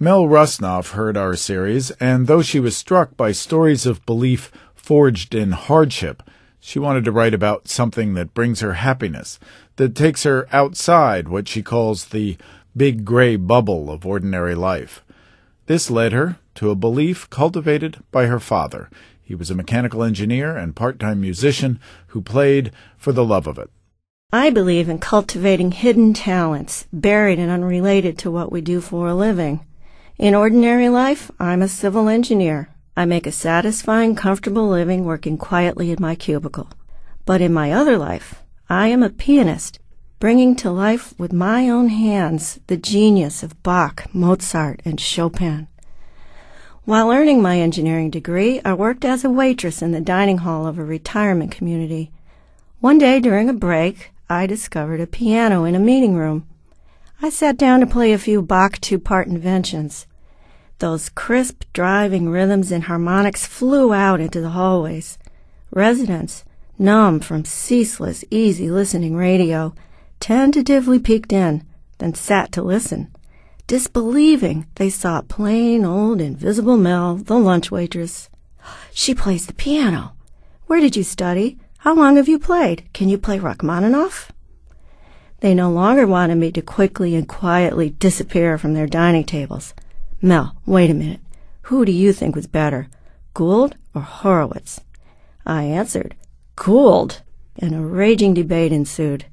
Mel Rusnoff heard our series, and though she was struck by stories of belief forged in hardship, she wanted to write about something that brings her happiness, that takes her outside what she calls the big gray bubble of ordinary life. This led her to a belief cultivated by her father. He was a mechanical engineer and part-time musician who played for the love of it. I believe in cultivating hidden talents, buried and unrelated to what we do for a living. In ordinary life, I'm a civil engineer. I make a satisfying, comfortable living working quietly in my cubicle. But in my other life, I am a pianist, bringing to life with my own hands the genius of Bach, Mozart, and Chopin. While earning my engineering degree, I worked as a waitress in the dining hall of a retirement community. One day during a break, I discovered a piano in a meeting room. I sat down to play a few Bach two-part inventions. Those crisp, driving rhythms and harmonics flew out into the hallways. Residents, numb from ceaseless, easy listening radio, tentatively peeked in, then sat to listen, disbelieving they saw plain old invisible Mel, the lunch waitress. She plays the piano. Where did you study? How long have you played? Can you play Rachmaninoff? They no longer wanted me to quickly and quietly disappear from their dining tables. Mel, wait a minute. Who do you think was better, Gould or Horowitz? I answered, Gould, and a raging debate ensued.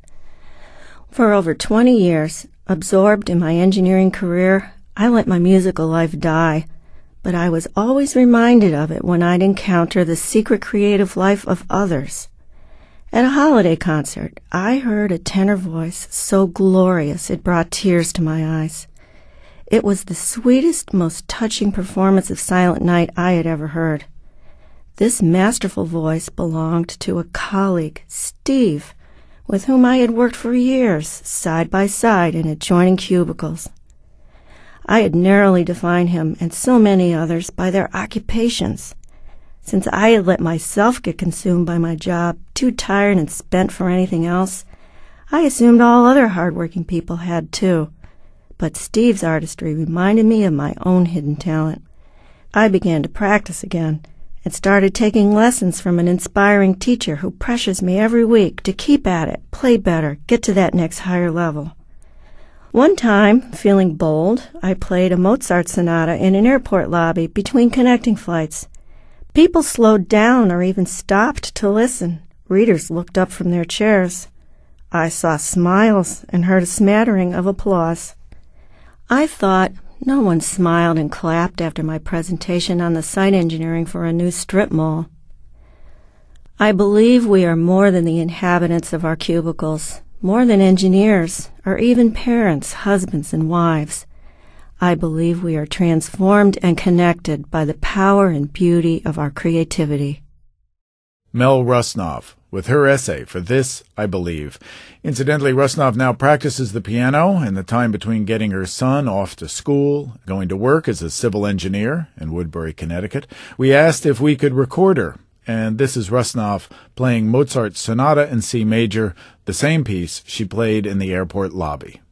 For over 20 years, absorbed in my engineering career, I let my musical life die, but I was always reminded of it when I'd encounter the secret creative life of others. At a holiday concert, I heard a tenor voice so glorious it brought tears to my eyes. It was the sweetest, most touching performance of Silent Night I had ever heard. This masterful voice belonged to a colleague, Steve, with whom I had worked for years, side by side in adjoining cubicles. I had narrowly defined him and so many others by their occupations. Since I had let myself get consumed by my job, too tired and spent for anything else, I assumed all other hard-working people had too. But Steve's artistry reminded me of my own hidden talent. I began to practice again and started taking lessons from an inspiring teacher who pressures me every week to keep at it, play better, get to that next higher level. One time, feeling bold, I played a Mozart sonata in an airport lobby between connecting flights. People slowed down or even stopped to listen. Readers looked up from their chairs. I saw smiles and heard a smattering of applause. I thought, no one smiled and clapped after my presentation on the site engineering for a new strip mall. I believe we are more than the inhabitants of our cubicles, more than engineers, or even parents, husbands, and wives. I believe we are transformed and connected by the power and beauty of our creativity. Mel Rusnoff, with her essay for This, I Believe. Incidentally, Rusnoff now practices the piano in the time between getting her son off to school, going to work as a civil engineer in Woodbury, Connecticut. We asked if we could record her, and this is Rusnoff playing Mozart's Sonata in C major, the same piece she played in the airport lobby.